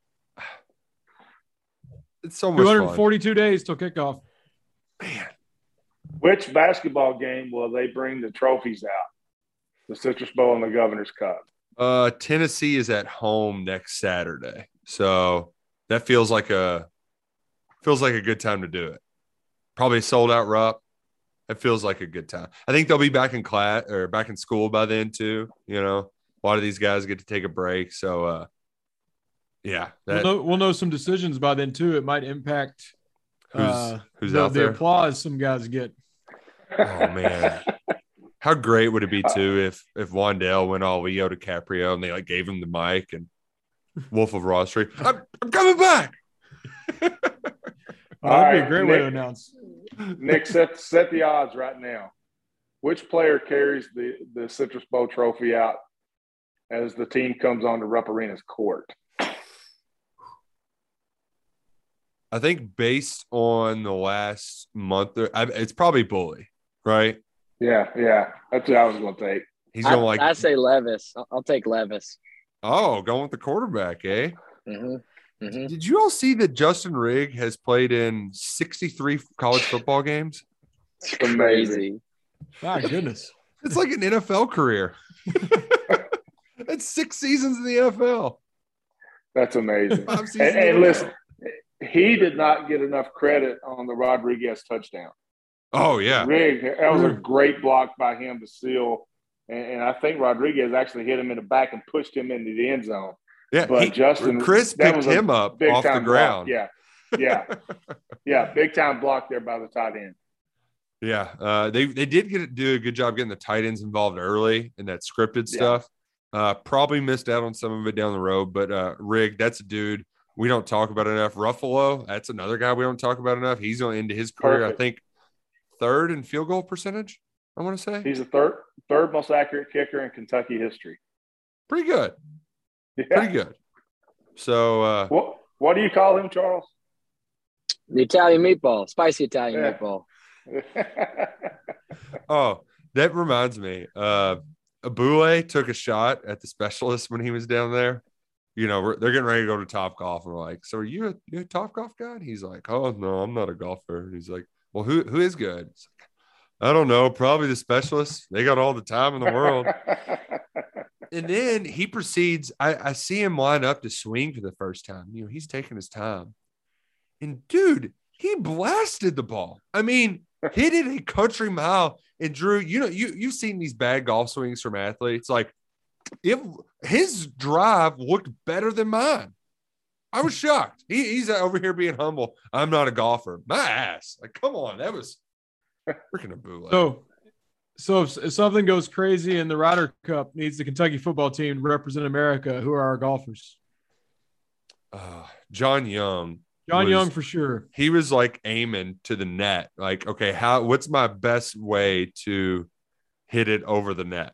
it's so much
242 days till kickoff.
Man,
which basketball game will they bring the trophies out? The Citrus Bowl and the Governor's Cup.
Tennessee is at home next Saturday, so that feels like a good time to do it. Probably sold out Rupp. It feels like a good time. I think they'll be back in class or back in school by then too. You know, a lot of these guys get to take a break, so yeah,
we'll know some decisions by then too. It might impact
who's out there.
The applause some guys get.
Oh man, how great would it be too if Wandale went all Leo DiCaprio and they like gave him the mic and Wolf of Wall Street. I'm coming back.
That'd be a great way to announce.
Nick, set the odds right now. Which player carries the Citrus Bowl trophy out as the team comes on to Rupp Arena's court?
I think based on the last month, it's probably Bully, right?
Yeah. That's what I was going to take.
He's going
I say Levis. I'll take Levis.
Oh, going with the quarterback, eh?
Mm-hmm. Mm-hmm.
Did you all see that Justin Rigg has played in 63 college football games?
It's crazy.
My goodness.
It's like an NFL career. That's 6 seasons in the NFL.
That's amazing. And listen, he did not get enough credit on the Rodriguez touchdown.
Oh, yeah.
Rigg, that was a great block by him to seal. And I think Rodriguez actually hit him in the back and pushed him into the end zone.
Yeah,
but
Chris picked him up off the ground.
Block. Yeah, big time block there by the tight end.
Yeah, they did do a good job getting the tight ends involved early in that scripted stuff. Probably missed out on some of it down the road, but Rigg, that's a dude we don't talk about enough. Ruffalo, that's another guy we don't talk about enough. He's going into his career, I think, third in field goal percentage. I want to say
he's the third most accurate kicker in Kentucky history.
Pretty good.
Yeah.
Pretty good. So
what do you call him, Charles?
The Italian meatball, spicy Italian meatball.
Oh, that reminds me. Abule took a shot at the specialist when he was down there. You know, they're getting ready to go to Top Golf, and we're like, "So are you a Top Golf guy?" And he's like, "Oh no, I'm not a golfer." And he's like, "Well, who is good?" Like, I don't know. Probably the specialist. They got all the time in the world. And then he proceeds. I see him line up to swing for the first time. You know, he's taking his time. And dude, he blasted the ball. I mean, hit it a country mile. And Drew, you know, you've seen these bad golf swings from athletes. Like, if his drive looked better than mine. I was shocked. He's over here being humble. I'm not a golfer. My ass. Like, come on. That was freaking a bootleg.
So if something goes crazy and the Ryder Cup needs the Kentucky football team to represent America, who are our golfers?
John Young.
Young for sure. He
was like aiming to the net. Like, okay, what's my best way to hit it over the net?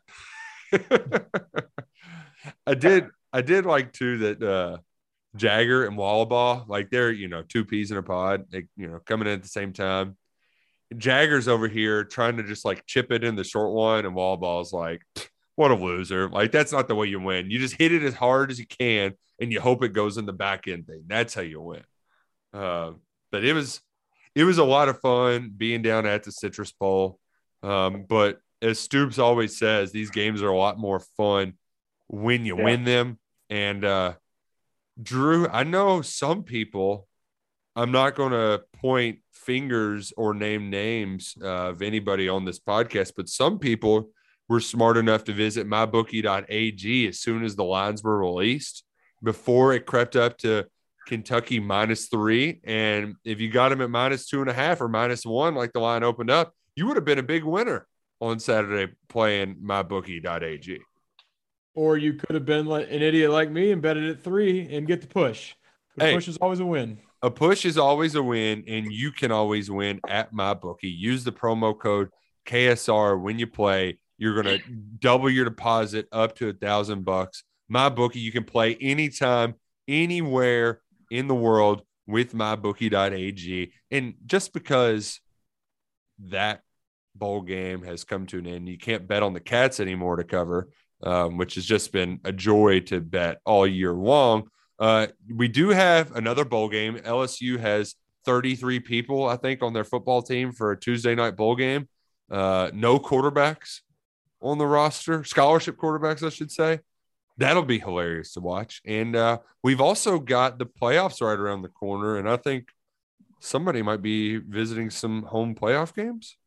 I did like too that Jagger and Wallabaugh, like they're, you know, two peas in a pod, they, you know, coming in at the same time. Jagger's over here trying to just like chip it in the short one, and Wallabaugh's like, what a loser. Like, that's not the way you win. You just hit it as hard as you can and you hope it goes in the back end thing. That's how you win. But it was a lot of fun being down at the Citrus Bowl. But as Stoops always says, these games are a lot more fun when you win them. And Drew, I know some people, I'm not going to point fingers or name names of anybody on this podcast, but some people were smart enough to visit mybookie.ag as soon as the lines were released, before it crept up to Kentucky -3. And if you got them at -2.5 or -1, like the line opened up, you would have been a big winner on Saturday playing mybookie.ag.
Or you could have been like an idiot like me and betted at 3 and get the push. The push is always a win.
A push is always a win, and you can always win at MyBookie. Use the promo code KSR when you play. You're going to double your deposit up to $1,000 MyBookie. You can play anytime, anywhere in the world with mybookie.ag. And just because that bowl game has come to an end, you can't bet on the Cats anymore to cover, which has just been a joy to bet all year long. We do have another bowl game. LSU has 33 people, I think, on their football team for a Tuesday night bowl game. No quarterbacks on the roster, scholarship quarterbacks, I should say. That'll be hilarious to watch. And we've also got the playoffs right around the corner, and I think somebody might be visiting some home playoff games.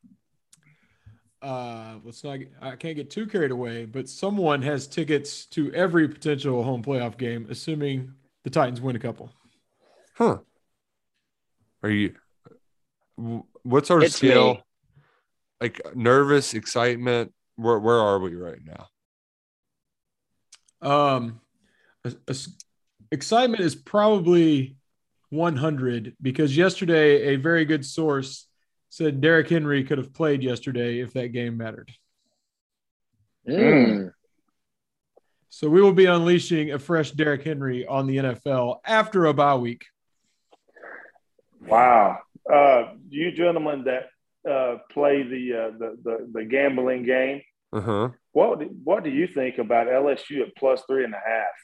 Let's not. I can't get too carried away, but someone has tickets to every potential home playoff game, assuming the Titans win a couple.
Huh? Are you? What's our
It's
scale?
me.
Like nervous, excitement. Where are we right now?
Excitement is probably 100 because yesterday a very good source said Derrick Henry could have played yesterday if that game mattered. So we will be unleashing a fresh Derrick Henry on the NFL after a bye week.
Wow. You gentlemen that play the gambling game, what do you think about LSU at +3.5?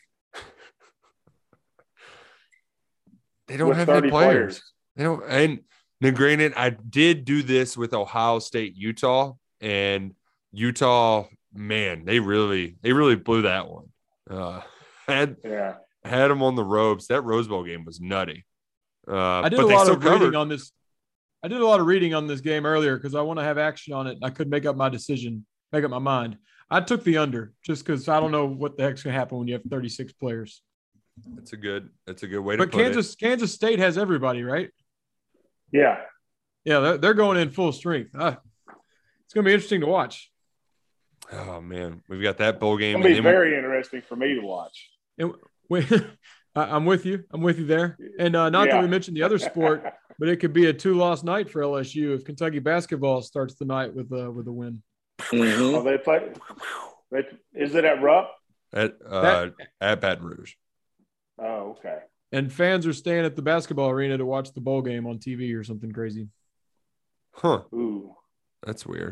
They don't have any players. They don't. And now, granted, I did do this with Ohio State, Utah, and Utah. Man, they really blew that one. Had them on the ropes. That Rose Bowl game was nutty.
I did a lot of reading on this. I did a lot of reading on this game earlier because I want to have action on it. And I couldn't make up my mind. I took the under just because I don't know what the heck's gonna happen when you have 36 players.
That's a good way to put
it. Kansas State has everybody, right?
Yeah.
Yeah, they're going in full strength. It's gonna be interesting to watch.
Oh man, we've got that bowl game.
It's gonna be very interesting for me to watch.
And I'm with you. I'm with you there. And not that we mentioned the other sport, but it could be a 2-loss night for LSU if Kentucky basketball starts the night with a win.
Mm-hmm.
Oh, they play. Is it at Rupp?
At Baton Rouge.
Oh, okay.
And fans are staying at the basketball arena to watch the bowl game on TV or something crazy.
Huh.
Ooh.
That's weird.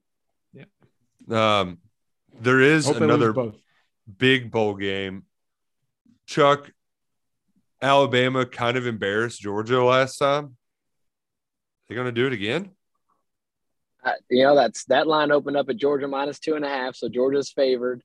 Yeah.
There is
Hope
another big bowl game. Chuck, Alabama kind of embarrassed Georgia last time. They're going to do it again?
That line opened up at Georgia -2.5, so Georgia's favored.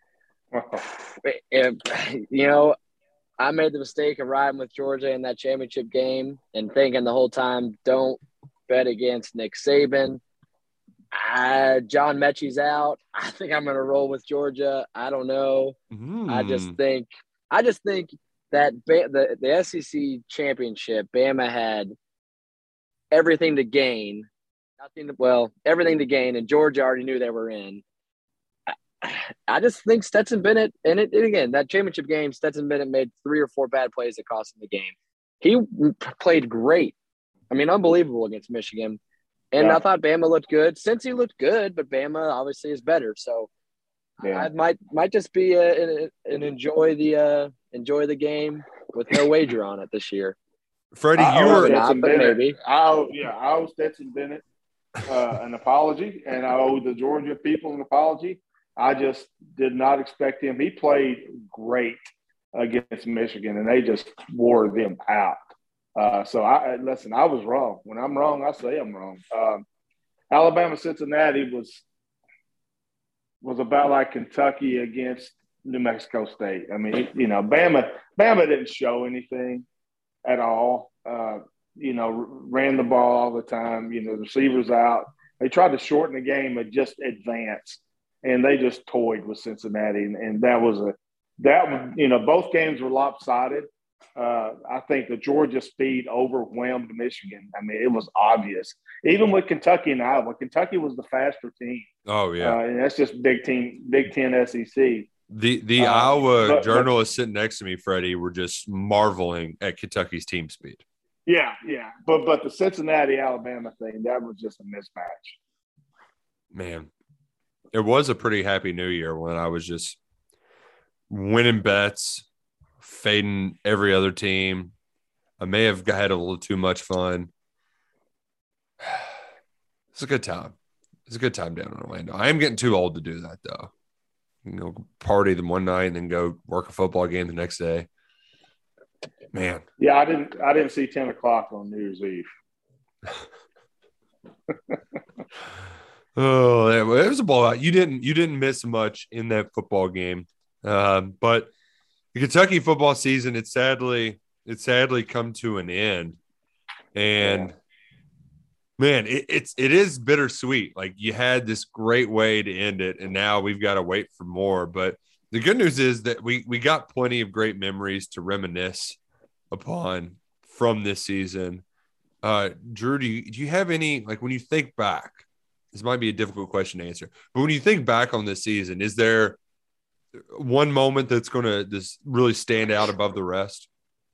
I made the mistake of riding with Georgia in that championship game and thinking the whole time, don't bet against Nick Saban. John Mechie's out. I think I'm going to roll with Georgia. I don't know. I just think that the SEC championship, Bama had everything to gain. Everything to gain, and Georgia already knew they were in. I just think Stetson Bennett, and again, that championship game, Stetson Bennett made 3 or 4 bad plays that cost him the game. He played great. I mean, unbelievable against Michigan. And I thought Bama looked good. Cincy looked good, but Bama obviously is better. So I might just be an enjoy the game with no wager on it this year.
Freddie,
you
were
maybe.
I owe Stetson Bennett an apology, and I owe the Georgia people an apology. I just did not expect him. He played great against Michigan, and they just wore them out. So I was wrong. When I'm wrong, I say I'm wrong. Alabama Cincinnati was about like Kentucky against New Mexico State. I mean, Bama didn't show anything at all. Ran the ball all the time. The receivers out. They tried to shorten the game and just advance, and they just toyed with Cincinnati. And both games were lopsided. I think the Georgia speed overwhelmed Michigan. I mean, it was obvious. Even with Kentucky and Iowa, Kentucky was the faster team.
Oh yeah,
and that's just Big Ten SEC.
The Iowa journalists sitting next to me, Freddie, were just marveling at Kentucky's team speed.
Yeah. But the Cincinnati Alabama thing, that was just a mismatch.
Man, it was a pretty happy New Year when I was just winning bets, fading every other team. I may have had a little too much fun. It's a good time. It's a good time down in Orlando. I am getting too old to do that, though. Party the one night and then go work a football game the next day. Man.
Yeah, I didn't see 10 o'clock on New Year's Eve.
Oh, it was a blowout. You didn't miss much in that football game, but the Kentucky football season it sadly come to an end, and man, it is bittersweet. Like you had this great way to end it, and now we've got to wait for more. But the good news is that we got plenty of great memories to reminisce upon from this season. Drew, do you have any, like when you think back? This might be a difficult question to answer, but when you think back on this season, is there one moment that's going to just really stand out above the rest?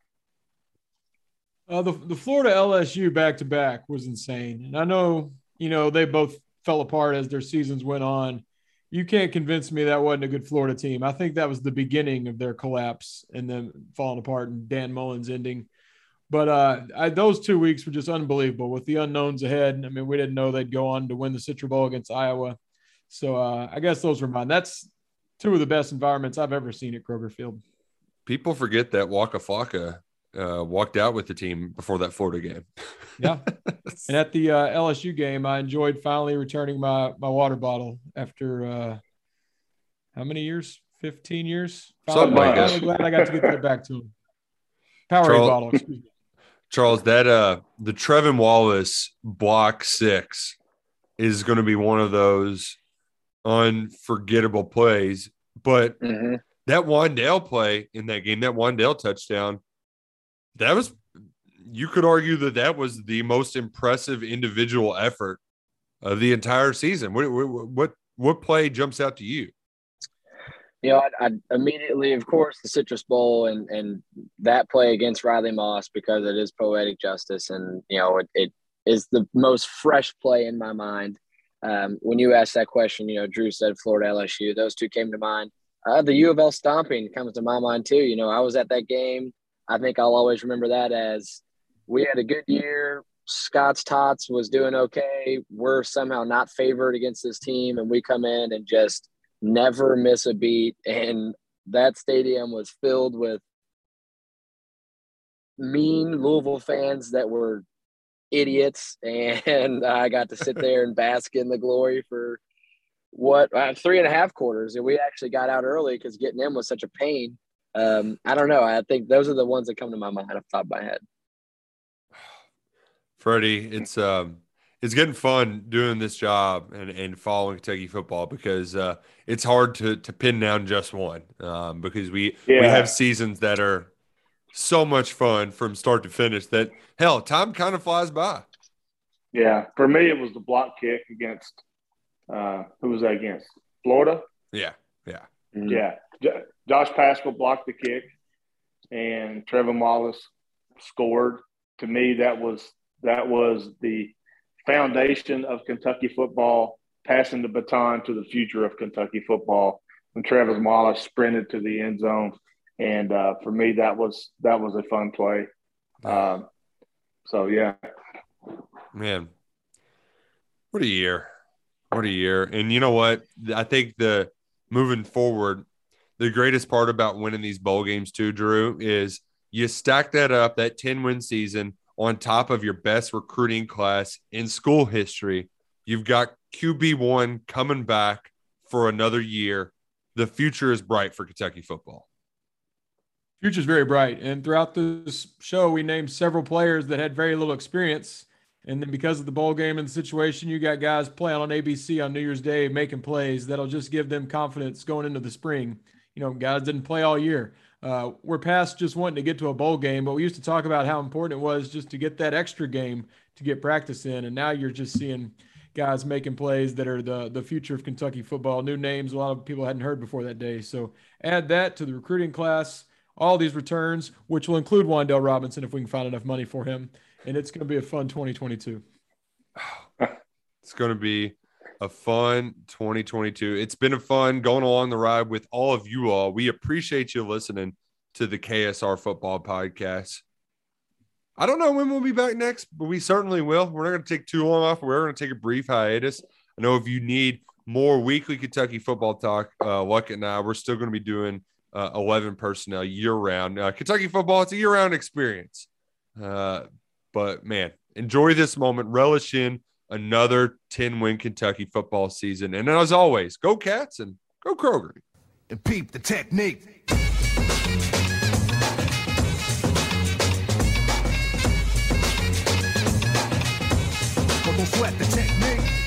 The Florida LSU back-to-back was insane. And I know, they both fell apart as their seasons went on. You can't convince me that wasn't a good Florida team. I think that was the beginning of their collapse and them falling apart and Dan Mullen's ending. But those 2 weeks were just unbelievable with the unknowns ahead. I mean, we didn't know they'd go on to win the Citro Bowl against Iowa. So I guess those were mine. That's two of the best environments I've ever seen at Kroger Field.
People forget that Waka Flocka walked out with the team before that Florida game.
Yeah. And at the LSU game, I enjoyed finally returning my water bottle after how many years? 15 years?
Something like that.
I'm glad I got to get that back to him. Powerade bottle, excuse me.
Charles, that the Trevin Wallace block 6 is going to be one of those unforgettable plays. But that Wandale play in that game, that Wandale touchdown, that was, you could argue that was the most impressive individual effort of the entire season. What play jumps out to you?
I immediately, of course, the Citrus Bowl and that play against Riley Moss, because it is poetic justice. And, it is the most fresh play in my mind. When you asked that question, Drew said Florida LSU. Those two came to mind. The U of L stomping comes to my mind too. I was at that game. I think I'll always remember that as we had a good year. Scott's Tots was doing okay. We're somehow not favored against this team, and we come in and just never miss a beat. And that stadium was filled with mean Louisville fans that were idiots. And I got to sit there and bask in the glory for 3.5 quarters. And we actually got out early because getting in was such a pain. I don't know. I think those are the ones that come to my mind off the top of my head.
Freddie, it's getting fun doing this job and following Kentucky football because it's hard to pin down just one because we have seasons that are so much fun from start to finish that, hell, time kind of flies by.
Yeah. For me, it was the block kick against who was that against? Florida?
Yeah.
Mm-hmm. Yeah. Josh Paschal blocked the kick and Trevin Wallace scored. To me, that was the foundation of Kentucky football, passing the baton to the future of Kentucky football when Trevin Wallace sprinted to the end zone. And for me, that was a fun play. So, yeah.
Man, what a year. What a year. And you know what? I think moving forward, the greatest part about winning these bowl games too, Drew, is you stack that up, that 10-win season, on top of your best recruiting class in school history. You've got QB1 coming back for another year. The future is bright for Kentucky football.
Future's very bright. And throughout this show, we named several players that had very little experience. And then because of the bowl game and the situation, you got guys playing on ABC on New Year's Day, making plays that'll just give them confidence going into the spring. Guys didn't play all year. We're past just wanting to get to a bowl game, but we used to talk about how important it was just to get that extra game to get practice in. And now you're just seeing guys making plays that are the future of Kentucky football, new names a lot of people hadn't heard before that day. So add that to the recruiting class, all these returns, which will include Wandale Robinson if we can find enough money for him. And it's going to be a fun 2022.
It's going to be a fun 2022. It's been a fun going along the ride with all of you all. We appreciate you listening to the KSR Football Podcast. I don't know when we'll be back next, but we certainly will. We're not going to take too long off. We're going to take a brief hiatus. I know if you need more weekly Kentucky football talk, Luckett and I, we're still going to be doing 11 personnel year-round. Kentucky football, it's a year-round experience. But, man, enjoy this moment. Relish in another 10-win Kentucky football season. And as always, go Cats and go Kroger.
And peep the technique. Don't sweat the technique.